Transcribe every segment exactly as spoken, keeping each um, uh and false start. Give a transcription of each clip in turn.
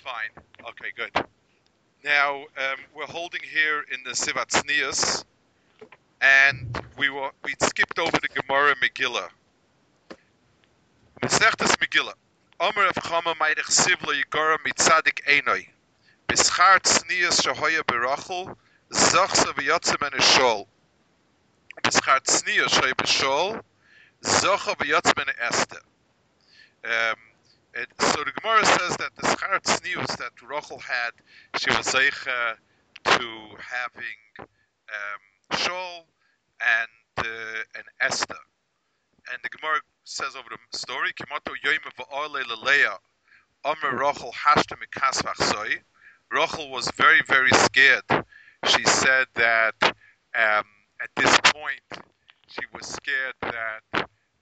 fine. Okay, good. Now um, we're holding here in the Sivat Tznius, and we were we skipped over the Gemara Megillah. Mesechtes Megillah. Omer of Chama Meidich Sivla Yigora Mitzadik Einoi. Bischar Tznius Shahoya Berachel. Zachsa V'yotzem En Eshol. Bischar Tznius Shahoya B'Shol. Zacha V'yotzem En Esther. Um, it, so the Gemara says that the Schar Tznius that Rachel had, she was zeicha to having um, Shol and uh, and Esther. And the Gemara says over the story, Kimoto Yoime V'Orle Leleah, Omer Rachel Hashta Mikas Vachsoi. Rachel was very, very scared. She said that um, at this point she was scared that uh,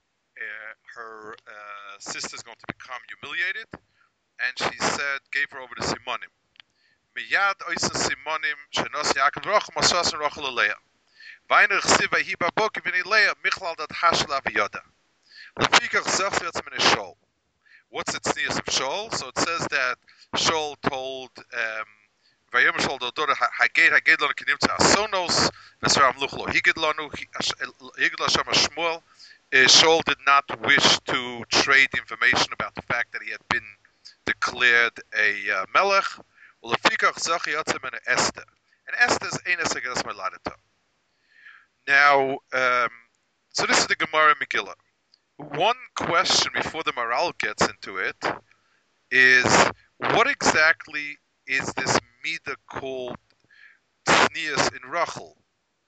her uh, sister's going to become humiliated, and she said, gave her over to Simonim. Miyad oisen Simonim shenos Yaakov Rachel masas Rachel Leah. Weiner chsiva hi babok v'nei Leah michlal dat hashla v'yoda. Lefikach zachs v'yotzem in Shol. What's the tznius of Shol? So it says that Shol told Vayom Shol Dodor Haged Haged Lanu Kinimtza Asonos Vesram Luchlo Higed Lanu Higed Lasham Shmuel. Shol did not wish to trade information about the fact that he had been declared a uh, melech. Ulefikach Zachi Yotzem and Esther. And Esther's Enes Hagedas Meladita. Now, um, so this is the Gemara Megillah. One question before the Maral gets into it is, what exactly is this midah called tznius in Rachel?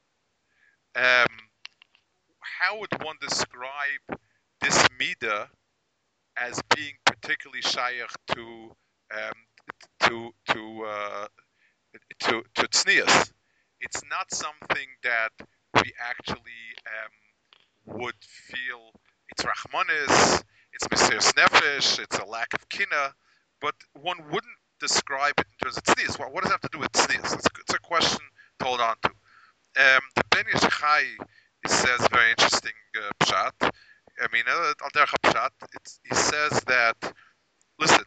Um, how would one describe this midah as being particularly shayach to um, to to uh, to to tznius? It's not something that we actually um, would feel. It's Rachmanis, it's Mesiras Nefesh, it's a lack of kina, but one wouldn't describe it in terms of tznius. Well, what does it have to do with tznius? It's, it's a question to hold on to. Um, the Ben Ish Chai says very interesting uh, pshat. I mean, uh, al derech pshat. It's, he says that, listen,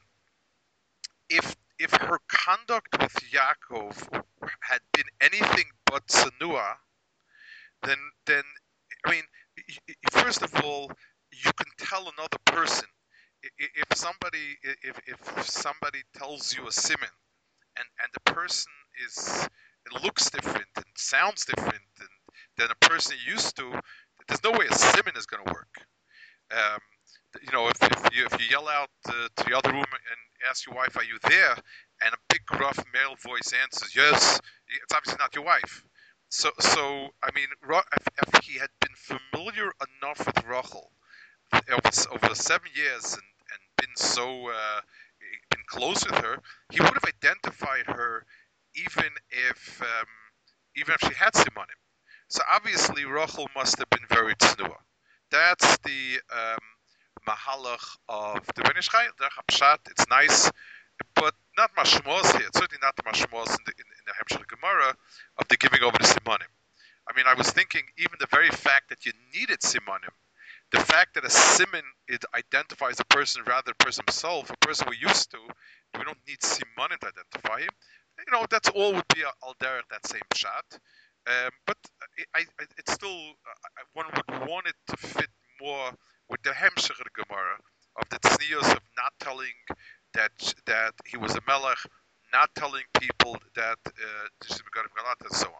if if her conduct with Yaakov had been anything but tsanua, then then I mean, first of all, you can tell another person if somebody if if somebody tells you a siman, and and the person is it looks different and sounds different and than a person you're used to. There's no way a siman is going to work. Um, you know, if, if you if you yell out uh, to the other room and ask your wife, "Are you there?" and a big gruff male voice answers, "Yes," it's obviously not your wife. So, so I mean, if, if he had been familiar enough with Rachel over, over the seven years and, and been so uh, been close with her, he would have identified her, even if um, even if she had simanim. So obviously, Rachel must have been very tznuah. That's the um, mahalach of the Ben Ish Chai. Pshat, it's nice, but not mashmos here. It's certainly not the mashmos in the in, in the Hemshel Gemara of the giving over the simanim. I mean, I was thinking even the very fact that you needed simanim, the fact that a siman it identifies a person rather than a person himself, a person we're used to, we don't need simanim to identify him. You know, that's all would be al derech that same pshat. Um, but it, I, it's still uh, one would want it to fit more with the Hemshech of the Gemara of the tznius of not telling that that he was a melech, not telling people that uh, and so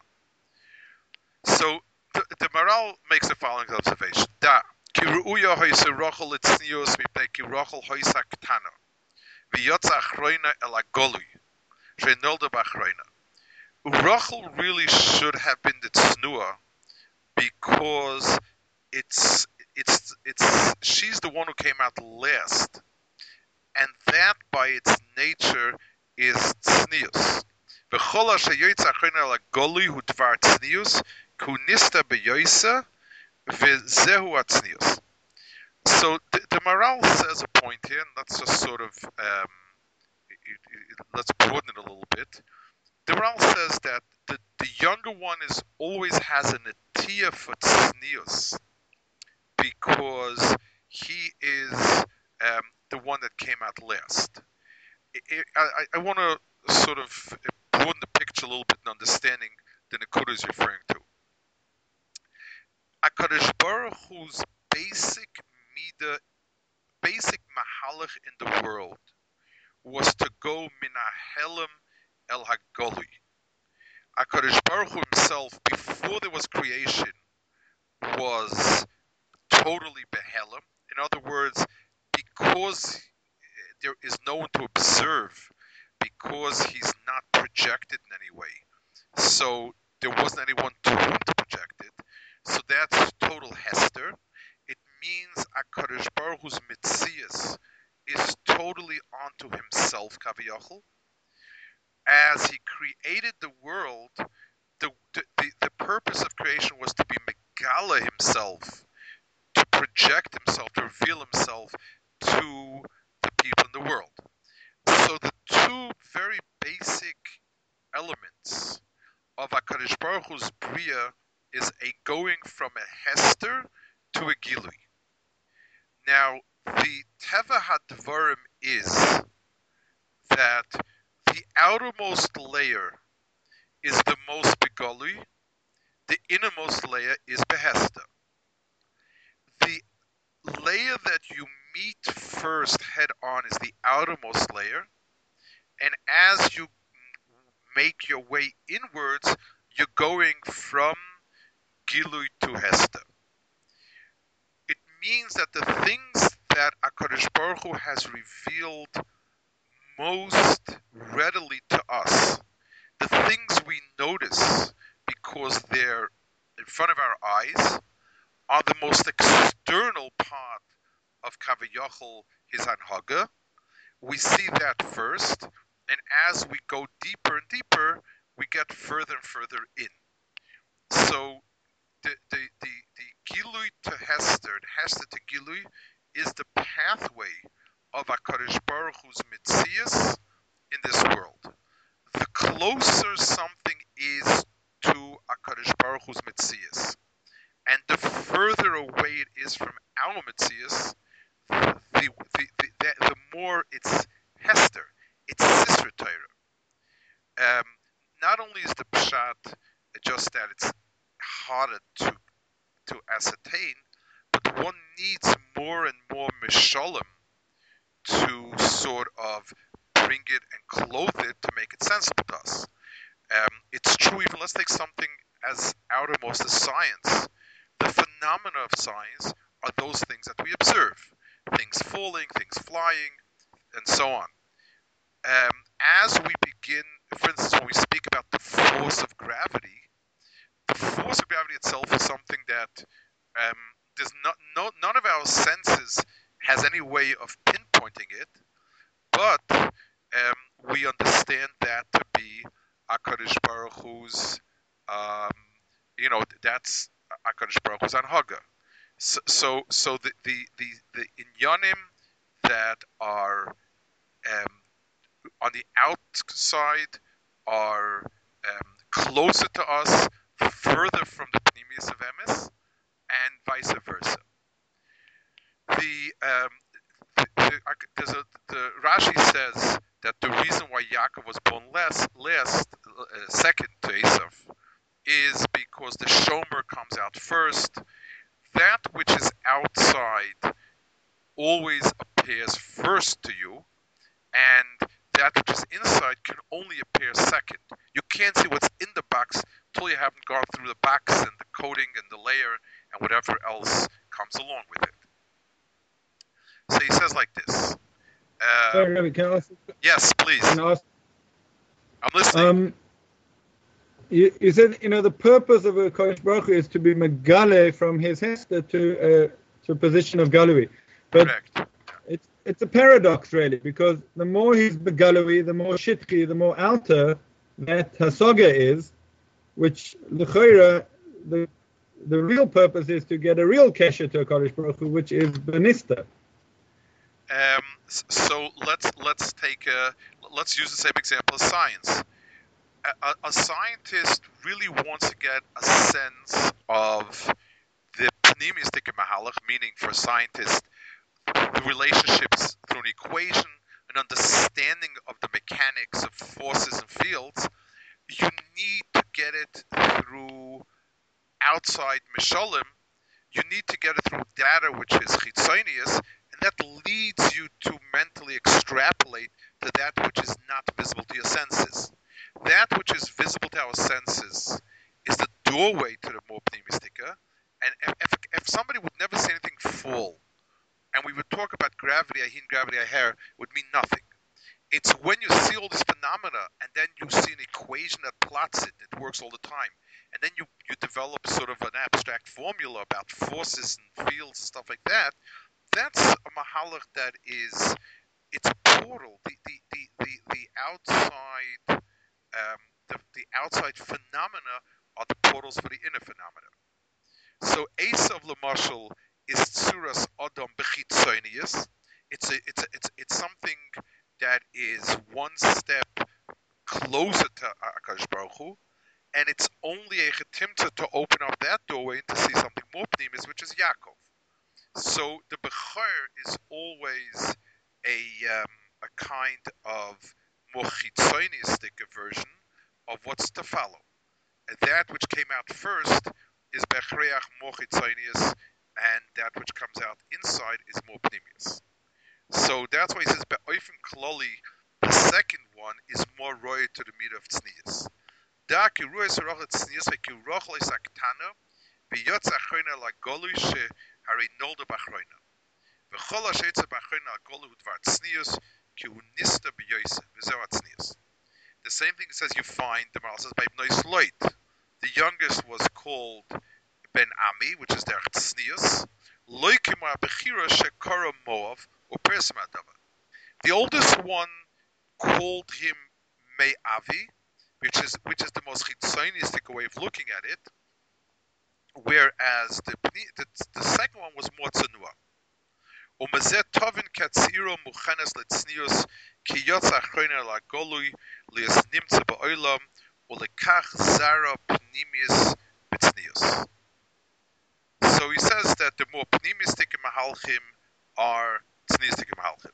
on. So the, the Maral makes the following observation: Da kiruya hoyse Rachel tznius mipnei ki Rachel hoyse ktana v'yotza achroina el agolui shenolda b'achroina. Rachel really should have been the tznuah because it's it's it's she's the one who came out last, and that by its nature is tznius. V'chol asher yoytza achroina lagoli hu dvar tznius kunista beyoysa v'zehu atznius. So the, the Maral says a point here, and let's just sort of um, it, it, let's broaden it a little bit. The Maral says that the, the younger one is always has an atiyah for tznius because he is um, the one that came out last. I, I, I want to sort of broaden the picture a little bit in understanding the Nakuda is referring to. HaKadosh Baruch Hu's basic midah, basic mahalach in the world was to go min hahelem el hagolui. HaKadosh Baruch Hu himself, before there was creation, was totally behelem. In other words, because there is no one to observe, because he's not projected in any way, so there wasn't anyone to whom to project it. So that's total hester. It means HaKadosh Baruch Hu's mitzias is totally onto himself, kaviyachol. As he created the world, the, the, the, the purpose of creation was to be megala himself, to project himself, to reveal himself to the people in the world. So the two very basic elements of HaKadosh Baruch Hu's bria is a going from a hester to a gilui. Now, the teva hadvarim is that the outermost layer is the most begolui, the innermost layer is behesta. The layer that you meet first head on is the outermost layer, and as you make your way inwards, you're going from Gilui to Hester. It means that the things that HaKadosh Baruch Hu has revealed most readily to us, the things we notice because they're in front of our eyes, are the most external part of Kaviyachol, his Anhaga. We see that first, and as we go deeper and deeper, we get further and further in. So the the the, the Gilui to Hester, and Hester to Gilui, is the pathway of HaKadosh Baruch Hu's mitzias in this world. The closer something is to HaKadosh Baruch Hu's mitzias, and the further away it is from our mitzias, the, the, the, the, the more it's Hester, it's Sisra Torah. Um, not only is the Pshat just that it's harder to to ascertain, but one needs more and more Mishalim to sort of bring it and clothe it to make it sensible to us. Um, it's true, even let's take something as outermost as science. The phenomena of science are those things that we observe. Things falling, things flying, and so on. Um, as we begin, for instance, when we speak about the force of gravity, the force of gravity itself is something that um, there's not, no, none of our senses has any way of pinpointing it, but um, we understand that to be HaKadosh Baruch Hu's, um, you know, that's HaKadosh Baruch Hu's Anhaga. So, so, so the the the, the inyanim that are um, on the outside are um, closer to us, further from the Pnimius of Emes, and vice versa. The, um, the, the, there's a, the Rashi says that the reason why Yaakov was born last, last uh, second to Esav is because the Shomer comes out first. That which is outside always appears first to you, and that which is inside can only appear second. You can't see what's in the box until you haven't gone through the box and the coating and the layer and whatever else comes along with it. So he says like this. Uh, Sorry, Rabbi, can I ask? Yes, please. Can I ask? I'm listening. Um, you, you said, you know, the purpose of a Kodesh Baruch Hu is to be megale from his Hester to uh, to a position of Galui. But Correct. It's it's a paradox, really, because the more he's begalui, the more shitchi, the more outer that Hasaga is, which l'choira, the the real purpose is to get a real kesher to a Kodesh Baruch Hu, which is benista. Um, so let's let's take a, let's use the same example as science. A, a, a scientist really wants to get a sense of the pneumistic mahalach, meaning for a scientist, the relationships through an equation, an understanding outside Mishalim, you need to get it through data which is chitzonius, and that leads you to mentally extrapolate to that which is not visible to your senses. That which is visible to our senses is the doorway to the more pneumistica, and if, if, if somebody would never see anything fall, and we would talk about gravity, ahin, gravity, aher, would mean nothing. It's when you see all this phenomena, and then you see an equation that plots it, it works all the time, and then you, you develop sort of an abstract formula about forces and fields and stuff like that. That's a mahalach that is, it's a portal. The the the the, the outside um, the, the outside phenomena are the portals for the inner phenomena. So Esav Lamashal is tzuras adam bechitzonius. It's a it's a, it's it's something that is one step closer to Akash Baruch Hu, and it's only a chetimta to open up that doorway and to see something more pnimis, which is Yaakov. So the Bechor is always a um, a kind of more chitzonistic version of what's to follow. And that which came out first is Bechreach more chitzonius, and that which comes out inside is more pnimius. So that's why he says Be'ofen Kloli, the second one is more roy to the meat of tznius. Da ki ruay sorach tznius ve ki roch lo saktana biyotz achroina la golui she hari nolda bachroina. V'chol ha-sheitza bachroina la golui udvar tznius ki hu nista biyoyse v'zeu tznius. The same thing says you find the Maral says by Bnois Loit. The youngest was called Ben Ami, which is their tznius. Loikimar bechira shekara Moav or Persmadava. The oldest one called him Mei Avi, which is which is the most chitzonistic way of looking at it. Whereas the the, the second one was more tzanua. Umazet tovin katziro muchanes letznius ki yotza achroina la golui lias nimtza ba'olam ulekach zara pnimius betznius. So he says that the more pnimistic mahalchim are tzniistic mahalchim.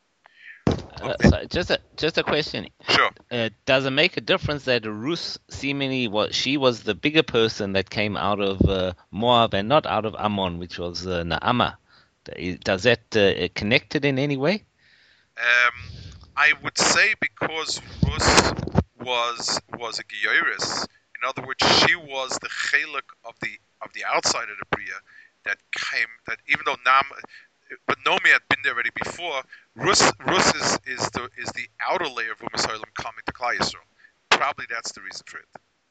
Uh, so just a just a question. Sure. Uh, does it make a difference that Rus seemingly was she was the bigger person that came out of uh, Moab and not out of Ammon, which was uh, Naamah? Does that uh, connect it in any way? Um, I would say because Rus was was a Gioiris. In other words, she was the chelik of the of the outside of the Bria that came. That even though Nam, but Nomi had been there already before. Rus Rus is, is the is the outer layer of Umas Ha'olam coming to Klal Yisrael. Probably that's the reason for it.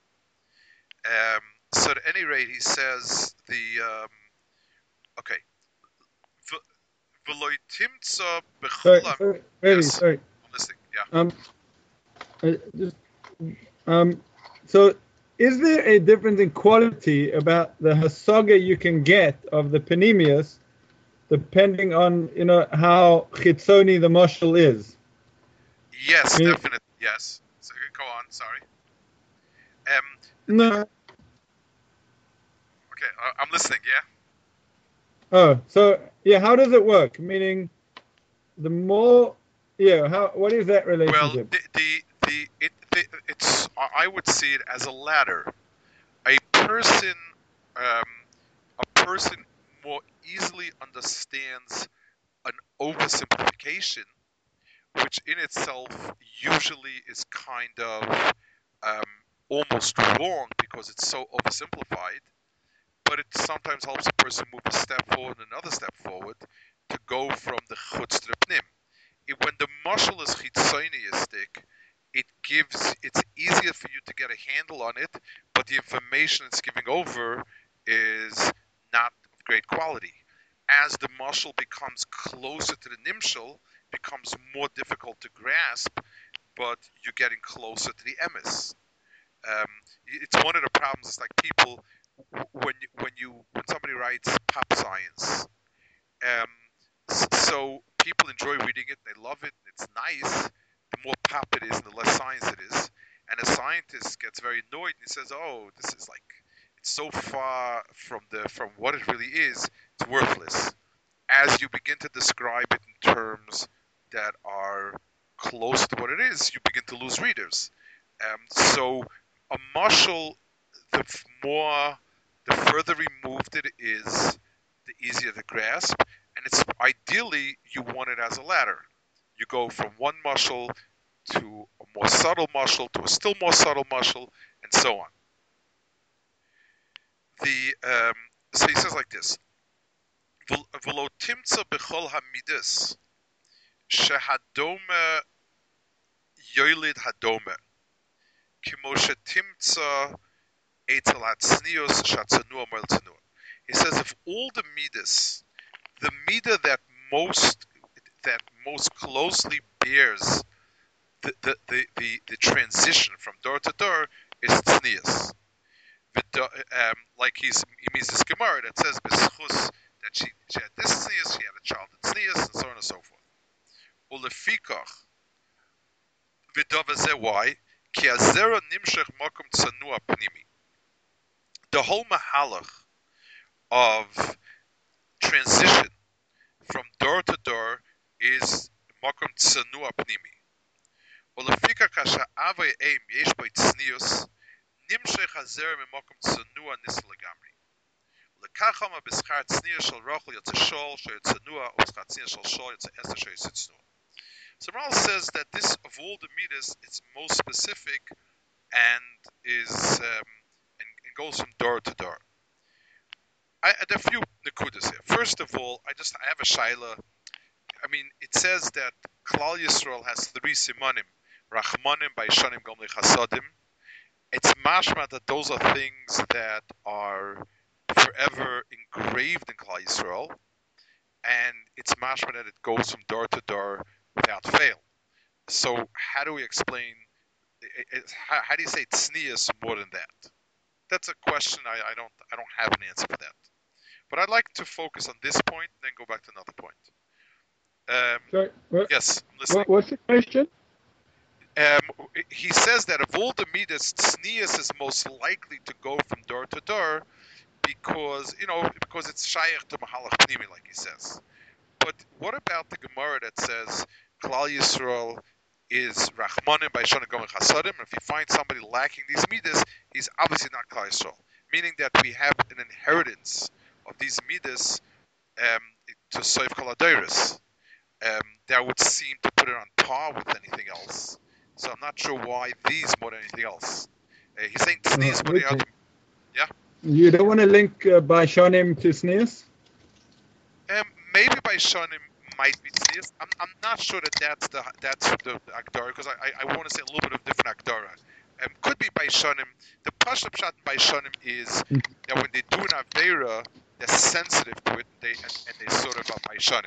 Um, so at any rate, he says the um, okay. Sorry, Bechulam. sorry, really, Yes. sorry. I'm listening. Yeah. Um, I just, um, so is there a difference in quality about the hasaga you can get of the panemius, depending on, you know, how chitzoni the mashal is? Yes, Me- definitely. Yes. So go on. Sorry. Um. No. Okay. I, I'm listening. Yeah. Oh, so yeah, how does it work? Meaning, the more, yeah, how? What is that Well, relationship? the the, the it the, it's I would see it as a ladder. A person, um, a person more easily understands an oversimplification, which in itself usually is kind of um, almost wrong because it's so oversimplified. But it sometimes helps a person move a step forward and another step forward to go from the chutz to the pnim. It, when the mashal is chitzoniistic, it gives it's easier for you to get a handle on it, but the information it's giving over is not of great quality. As the mashal becomes closer to the nimshal, it becomes more difficult to grasp, but you're getting closer to the emes. Um, it's one of the problems. It's like people when you, when you when somebody writes pop science, um, so people enjoy reading it, they love it, it's nice. The more pop it is, and the less science it is, and a scientist gets very annoyed and he says, "Oh, this is like it's so far from the from what it really is. It's worthless." As you begin to describe it in terms that are close to what it is, you begin to lose readers. Um, so a mashal, the more The further removed it is, the easier to grasp. And it's ideally you want it as a ladder. You go from one muscle to a more subtle muscle to a still more subtle muscle, and so on. The um, so he says like this: "V'lo timtza b'chol hamidas shehadome yoilid hadome kimo shetimtza etzel hatznius shatzanua moil tzanua." He says, if all the midas, the midah that most that most closely bears the the, the, the, the transition from door to door is tznius. Um, like he's, he means this Gemara that says b'schus that she, she had this tznius, she had a child in tznius, and so on and so forth. Ulefikach v'dava zeh why ki azera nimshech makom tzanua pnimi. The whole mahalach of transition from door to door is makom tzanua pnimi. Ulefika kasha avay aim yesh by tznius nimshech hazer memakom tzanua nis legamri. Lekachama b'schar tznius shel rochel yotze shol shel tzanua or b'schar tznius shel shol yotze eser shel yitzitznua. So Ral says that this of all the midas, it's most specific and is um, and, and goes from door to door. I, there are a few nekudas here. First of all, I just I have a shaila. I mean, it says that Klal Yisrael has three simanim: Rachmanim, Baishanim, Gomli Chasadim. It's mashma that those are things that are forever engraved in Klal Yisrael, and it's mashma that it goes from door to door without fail. So, how do we explain? It, it, how, how do you say tznius more than that? That's a question I, I don't I don't have an answer for that. But I'd like to focus on this point, then go back to another point. Um, Sorry, what, yes, I'm listening. what, what's the question? Um, he says that of all the midas, tznius is most likely to go from door to door because, you know, because it's shayach to mahalach pnimi, like he says. But what about the Gemara that says Klal Yisrael is Rachmanim by Shonim Gomel Chasadim? If you find somebody lacking these midas, he's obviously not Klal Yisrael. Meaning that we have an inheritance of these midas um, to Soif Kol HaDeiros. Um, that would seem to put it on par with anything else. So I'm not sure why these more than anything else. Uh, he's saying tznius, Uh, but okay. yeah. You don't want to link uh, by Shonim to tznius? Um, maybe by Shonim might be tznius. I'm I'm not sure that that's the that's the Agdara, because I, I, I want to say a little bit of different Agdara. Um, could be by Shonim. The Pashup Pshat by Shonim is that when they do an Aveira, they're sensitive to it, and they and, and they sort of are by Shonim.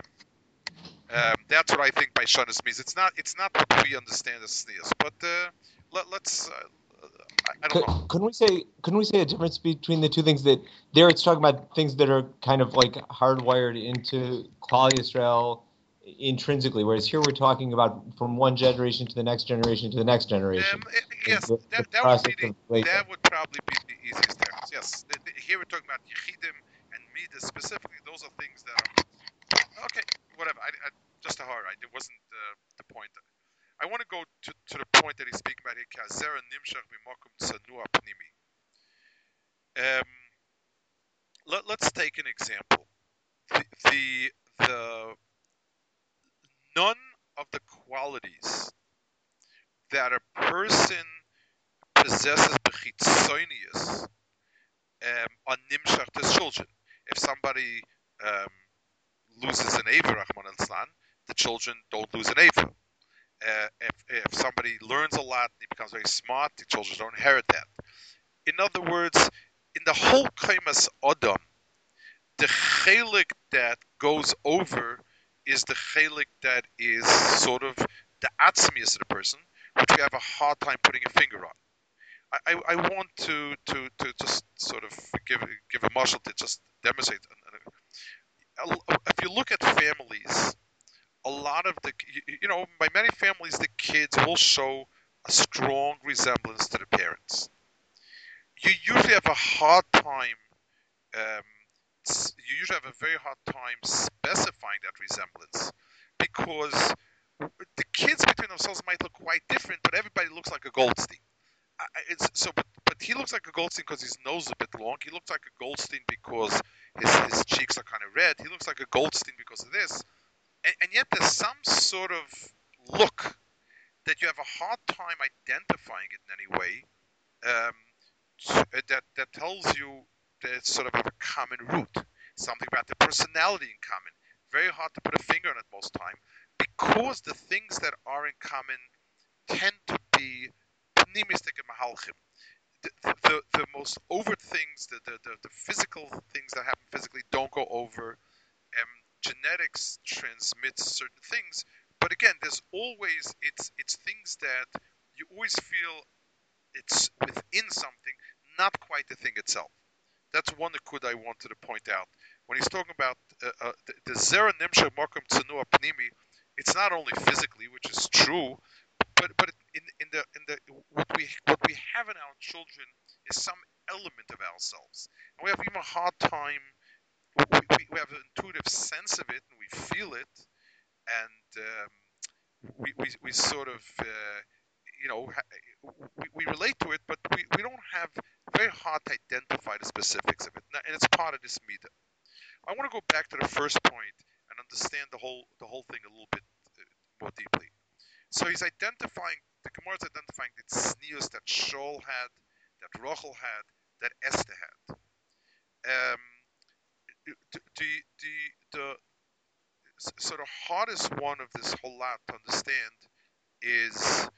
Um, that's what I think by Shonis means. It's not it's not what we understand as tznius, but uh, let, let's. Uh, I, I don't Could, know. couldn't we say couldn't we say a difference between the two things? That there it's talking about things that are kind of like hardwired into Klal Yisrael intrinsically, whereas here we're talking about from one generation to the next generation to the next generation. Um, yes, the, that, the that would be the, of that would probably be the easiest difference. Yes, the, the, here we're talking about Yechidim and Midas specifically. Those are things that are okay. Whatever. I, I, just a hard. Right? It wasn't uh, the point. I want to go to, to the point that he's speaking about here. Kazera nimshach b'makom tzanua pnimi. Um, let, let's take an example. The, the the none of the qualities that a person possesses bechitzonius um, are nimshach to children. If somebody um, loses an eva, Rahman al-Islam, the children don't lose an eva. Uh, if, if somebody learns a lot and he becomes very smart, the children don't inherit that. In other words, in the whole kaimas Adam, the chelik that goes over is the chelik that is sort of the atzmius of the person, which we have a hard time putting a finger on. I, I, I want to, to, to just sort of give give a marshal to just demonstrate. If you look at families, a lot of the, you know, by many families, the kids will show a strong resemblance to the parents. You usually have a hard time, um, you usually have a very hard time specifying that resemblance because the kids between themselves might look quite different, but everybody looks like a Goldstein. It's, so, but, but but he looks like a Goldstein because his nose is a bit long. He looks like a Goldstein because his, his cheeks are kind of red. He looks like a Goldstein because of this. And, and yet there's some sort of look that you have a hard time identifying it in any way, um, that, that tells you that it's sort of have a common root, something about the personality in common. Very hard to put a finger on it most time, because the things that are in common tend to be pnimistic and mahalchim. The, the, the most overt things, the, the, the, the physical things that happen physically don't go over. Um, genetics transmits certain things, but again, there's always, it's it's things that you always feel it's within something, not quite the thing itself. That's one Nakud I wanted to point out. When he's talking about uh, uh, the, the Zera Nimsha Makom Tsanua Pnimi, it's not only physically, which is true, but but in in the in the what we what we have in our children is some element of ourselves, and we have even a hard time. We, we, we have an intuitive sense of it, and we feel it, and um, we, we we sort of uh, you know we, we relate to it, but we, we don't have very hard to identify the specifics of it, and it's part of this midah. I want to go back to the first point and understand the whole the whole thing a little bit uh, more deeply. So he's identifying, the Gemara is identifying the tznius that Shaul had, that Rachel had, that Esther had. Um, the, the, the, the so the hardest one of this whole lot to understand is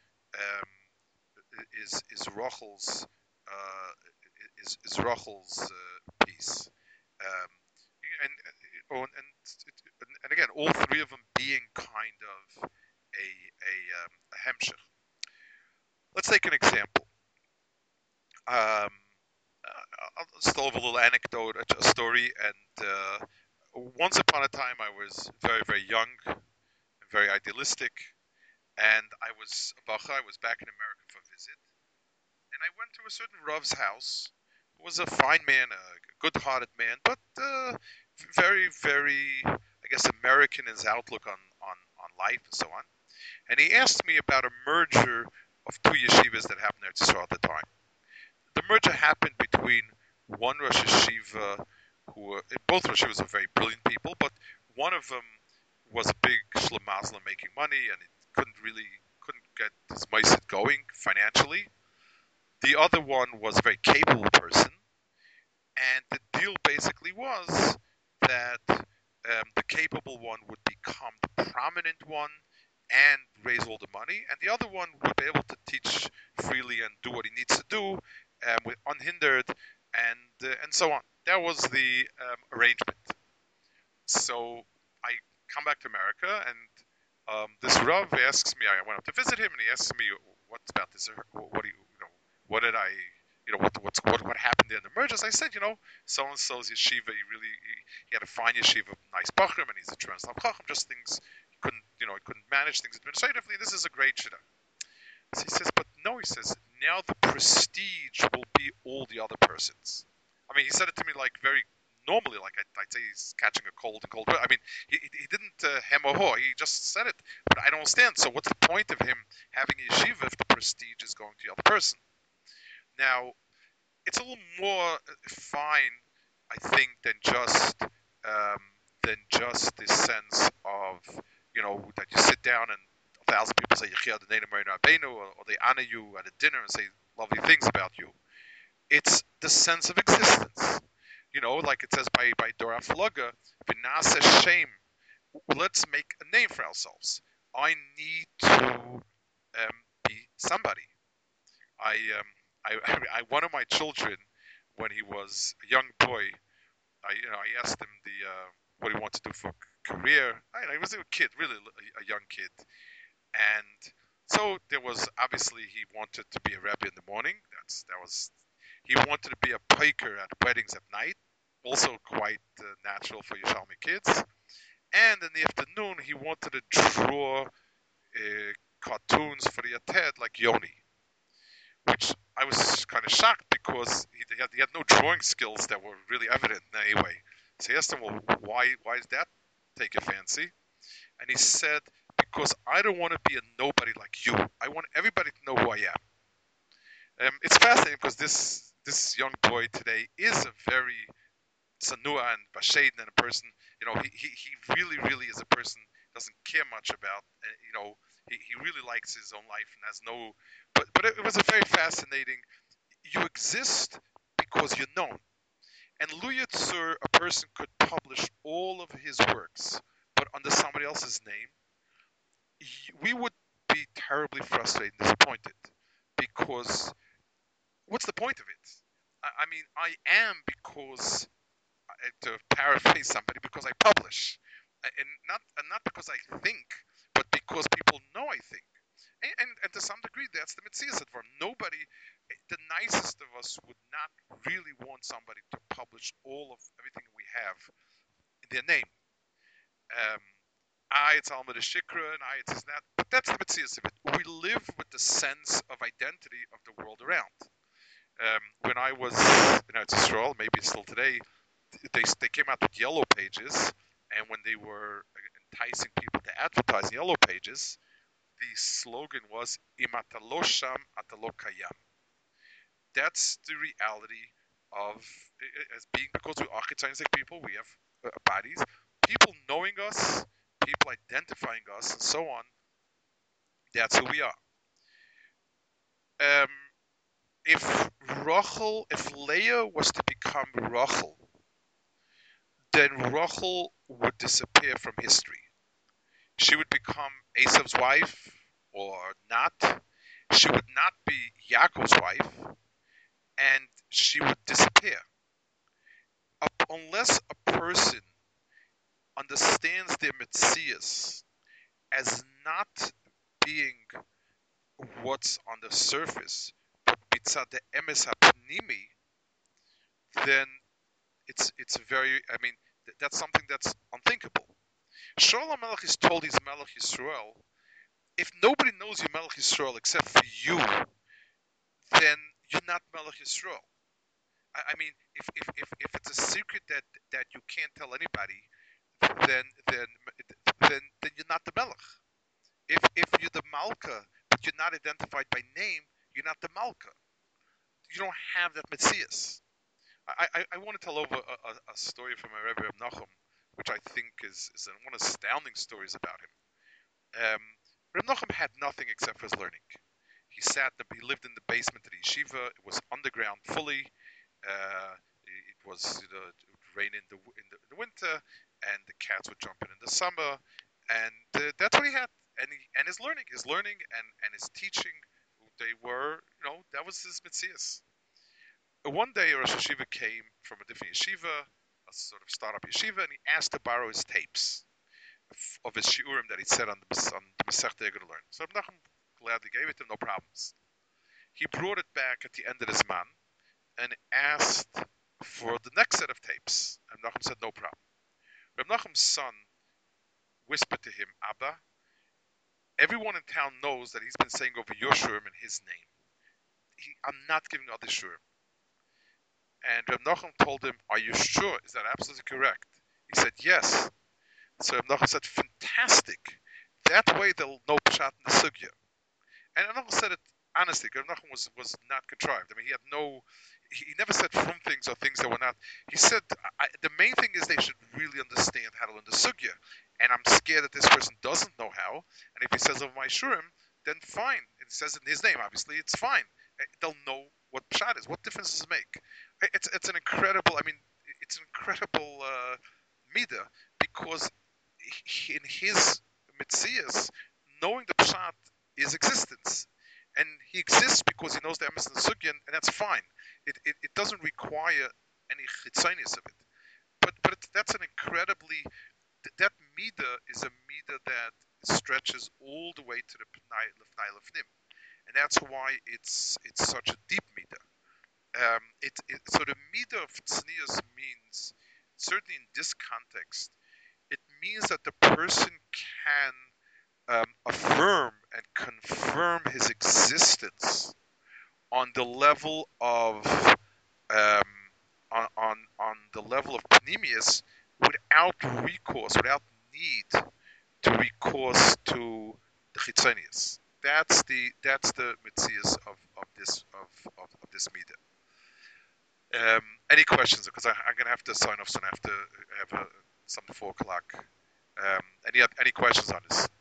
um, is is Rachel's uh, is is Rachel's uh, piece, um, and and, and and again, all three of them being kind of a a, um, a hemshech. Let's take an example. Um, I'll start with a little anecdote, a story, and uh, once upon a time I was very, very young, very idealistic, and I was a bacha, I was back in America for a visit, and I went to a certain Rav's house, who was a fine man, a good-hearted man, but uh, very, very, I guess, American in his outlook on, on, on life and so on. And he asked me about a merger of two yeshivas that happened there at Yisrael at the time. The merger happened between one Rosh Yeshiva, who were, both Rosh Yeshivas are very brilliant people, but one of them was a big shlemazla making money, and it couldn't really couldn't get his meiset going financially. The other one was a very capable person, and the deal basically was that um, the capable one would become the prominent one and raise all the money, and the other one would be able to teach freely and do what he needs to do um, with unhindered, and uh, and so on. That was the um, arrangement. So I come back to America, and um, this Rav asks me. I went up to visit him, and he asks me, "What's about this? What do you, you know? What did I, you know, what what's what what happened there in the mergers?" I said, "You know, so and so's yeshiva. He really he, he had a fine yeshiva, nice bachrim, and he's a Translam chacham. Just things he couldn't, you know, he couldn't manage things administratively. This is a great shidduch." So he says, "But no," he says, "now the prestige will be all the other persons." I mean, he said it to me like very normally, like I'd, I'd say he's catching a cold and cold. I mean, he he didn't uh, hem or haw. He just said it. But I don't understand. So what's the point of him having a yeshiva if the prestige is going to the other person? Now, it's a little more fine, I think, than just um, than just this sense of, you know, that you sit down and a thousand people say Yechia Adonai Morenu Rabbeinu, or, or they honor you at a dinner and say lovely things about you. It's the sense of existence. You know, like it says by by Dora Flaga, Vinasa Shem. Let's make a name for ourselves. I need to um, be somebody. I um, I, I, one of my children, when he was a young boy, I you know I asked him the uh, what he wanted to do for career. I, I was a kid, really a, a young kid, and so there was obviously he wanted to be a rebbe in the morning. That's that was he wanted to be a piker at weddings at night, also quite uh, natural for Yerushalmi kids. And in the afternoon, he wanted to draw uh, cartoons for the Ated like Yoni, which I was kind of shocked because he had, he had no drawing skills that were really evident in any way. So I asked him, well, why, why does that take a fancy? And he said, because I don't want to be a nobody like you. I want everybody to know who I am. Um, it's fascinating because this this young boy today is a very Sanua and Bashaden and a person, you know, he, he, he really, really is a person, doesn't care much about, uh, you know, he, he really likes his own life and has no, but, but it, it was a very fascinating, you exist because you're known. And Lu Yitzur, a person could publish all of his works, but under somebody else's name, he, we would be terribly frustrated and disappointed because what's the point of it? I, I mean, I am because to paraphrase somebody, because I publish, and not and not because I think, but because people know I think, and and, and to some degree that's the mitzvah for nobody. The nicest of us would not really want somebody to publish all of everything we have in their name. Um, I it's Alma de Shikra, and I it's that, but that's the mitzvah of it. We live with the sense of identity of the world around. Um, when I was in Eretz Yisrael, maybe it's still today. They, they came out with yellow pages, and when they were enticing people to advertise yellow pages, the slogan was "Im ata lo sham, ata lo kayam." That's the reality of as being, because we are Chitzonic people, we have uh, bodies, people knowing us, people identifying us, and so on. That's who we are. Um, if Rachel, if Leah was to become Rachel, then Rachel would disappear from history. She would become Esav's wife, or not. She would not be Yaakov's wife, and she would disappear. Up, unless a person understands their Metzias as not being what's on the surface, but mitzad the emes hapnimi, then it's it's very, I mean, th- that's something that's unthinkable. Shaul HaMelech is told he's Melech Yisrael. If nobody knows you're Melech Yisrael except for you, then you're not Melech Yisrael. I, I mean, if, if, if, if it's a secret that, that you can't tell anybody, then then then then you're not the Melech. If if you're the Malka, but you're not identified by name, you're not the Malka. You don't have that Metzias. I, I, I want to tell over a, a, a story from my Rebbe Reb Nachum, which I think is, is one of the astounding stories about him. Um, Reb Nachum had nothing except for his learning. He sat, the, he lived in the basement of the yeshiva. It was underground fully. Uh, it, it was, you know, it would rain in the in the, in the winter, and the cats would jump in in the summer, and uh, that's what he had. And he, and his learning, his learning, and, and his teaching, they were, you know, that was his mitzias. One day, Rosh Yeshiva came from a different yeshiva, a sort of startup yeshiva, and he asked to borrow his tapes of his shiurim that he said on the on the Masechta they're going to learn. So Reb Nachum gladly gave it to him, no problems. He brought it back at the end of his man and asked for the next set of tapes. And Reb Nachum said, no problem. Reb Nachum's son whispered to him, Abba, everyone in town knows that he's been saying over your shiurim in his name. He, I'm not giving other shiurim. And Reb Nachum told him, are you sure? Is that absolutely correct? He said, yes. So Reb Nachum said, fantastic. That way they'll know Pshat in the Sugya. And Reb Nachum said it honestly. Reb Nachum was, was not contrived. I mean, he had no, he, he never said from things or things that were not. He said, I, the main thing is they should really understand how to learn the Sugya. And I'm scared that this person doesn't know how. And if he says over my Shurim, then fine. It says in his name, obviously, it's fine. They'll know what Pshat is. What difference does it make? It's it's an incredible, I mean, it's an incredible uh, midah, because he, in his mitzias, knowing the Pshat is existence. And he exists because he knows the emes and the sugya, and that's fine. It, it it doesn't require any chitzonius of it. But but it's, that's an incredibly, that midah is a midah that stretches all the way to the Pnai Lefnim. And that's why it's it's such a deep midah. Um, it, it, so the midah of tznius means, certainly in this context, it means that the person can um, affirm and confirm his existence on the level of um, on, on on the level of panemius, without recourse, without need to recourse to the chitzonius. that's the that's the mitzias of, of this of, of, of this meeting. Um, any questions? Because I, I'm gonna have to sign off soon. I have to have a, something four o'clock. Um, any any questions on this?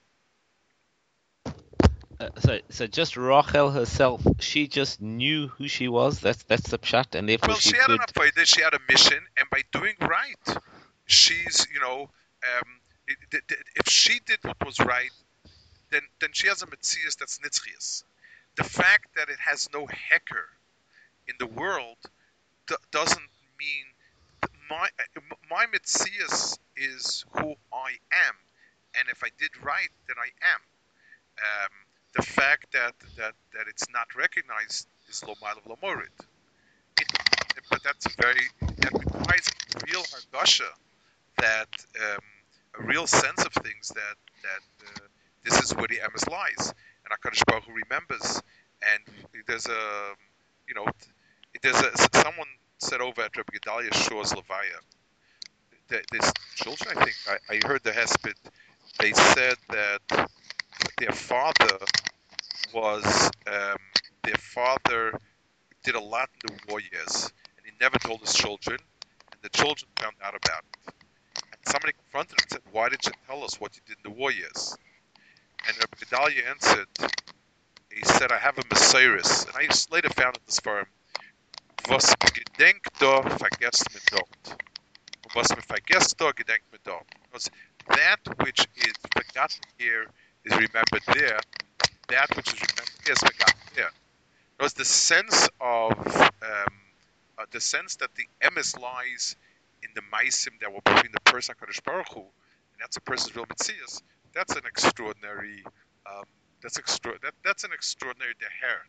Uh, so, so just Rachel herself, she just knew who she was. That's that's the pshat, and therefore Well, she, she had could. an avodah, she had a mission, and by doing right, she's, you know, um, it, it, it, if she did what was right, then then she has a metzias that's nitzchias. The fact that it has no hecker in the world d- doesn't mean my my metzias is who I am, and if I did right, then I am. Um, the fact that, that, that it's not recognized is lo malav lo morid. It, but that's a very that requires a real hargasha, that um, a real sense of things, that that uh, this is where the emes lies, and Hakadosh Baruch Hu remembers. And there's a you know there's a someone said over at Rabbi Gedalia Shor's Levaya, that there's children, I think I, I heard the hesped, they said that their father was um, their father did a lot in the war years, and he never told his children, and the children found out about it. And somebody confronted him and said, "Why did you tell us what you did in the war years?" And Rabbi Gedalia answered, he said, "I have a Messiris," and I later found it this for him. Was me gedenkt do, vergesst me dort. Was me vergesst do, gedenkt me dort. Because that which is forgotten here is remembered there. That which is remembered here is forgotten there. Because the sense of um, uh, the sense that the emes lies in the maisim that were between the person Hakadosh Baruch Hu, and that's a person's real mitzias. That's an extraordinary. Um, that's extra. That, that's an extraordinary deher.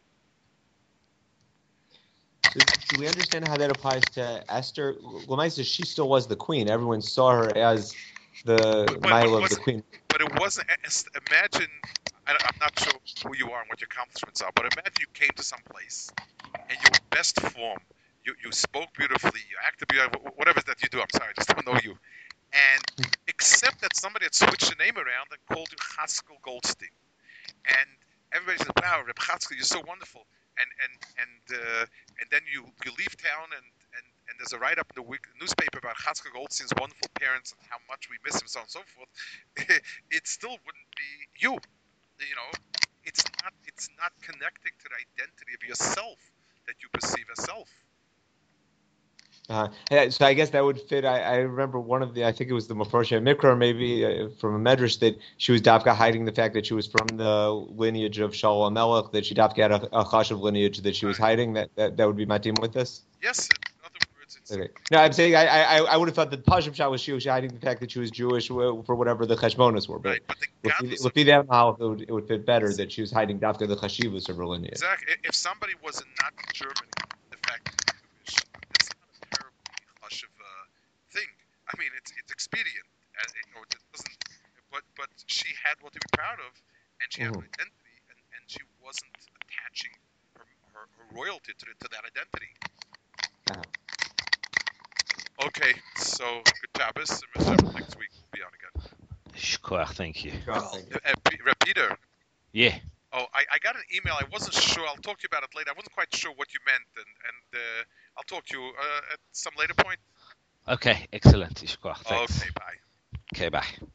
So do we understand how that applies to Esther? Lamaisa, she still was the queen. Everyone saw her as the mile of the queen. But it wasn't. Imagine. I, I'm not sure who you are and what your accomplishments are, but imagine you came to some place and you were best form. You you spoke beautifully. You acted beautifully. Whatever that you do. I'm sorry, I just don't know you. And except that somebody had switched the name around and called you Chaskel Goldstein, and everybody said, "Wow, Reb Chaskel, you're so wonderful." And and and uh, and then you, you leave town, and, and, and there's a write-up in the week, newspaper about Chaskel Goldstein's wonderful parents and how much we miss him, so on and so forth. It still wouldn't be you. You know, it's not it's not connecting to the identity of yourself that you perceive as self. Uh, yeah, so I guess that would fit. I, I remember one of the, I think it was the Mephosheh Mikra, maybe uh, from a medrash, that she was dafka hiding the fact that she was from the lineage of Shaul HaMelech, that she dafka had a, a chashuv lineage that she was hiding. That that, that would be my team with this. Yes, in other words, it's okay. No, I'm saying I I, I would have thought that Pashup Shah was she was hiding the fact that she was Jewish for whatever the cheshbonos were. But right. But the with the that it would it would fit better that she was hiding dafka the chashivus of her lineage. Exactly. If somebody was not German, the fact that Jewish, it's not a terribly hush of a thing. I mean, it's it's expedient. Uh, it, you know, it doesn't. But but she had what to be proud of, and she had Mhm. an identity, and, and she wasn't attaching her her, her royalty to the, to that identity. Uh-huh. Okay, so good Shabbos. And next week we'll be on again. Shkoach, thank you. Sure, Well, thank you. uh, uh, Peter. Yeah. Oh, I, I got an email. I wasn't sure. I'll talk to you about it later. I wasn't quite sure what you meant, and and uh, I'll talk to you uh, at some later point. Okay, excellent. Shkoach, thanks. Okay, bye. Okay, bye.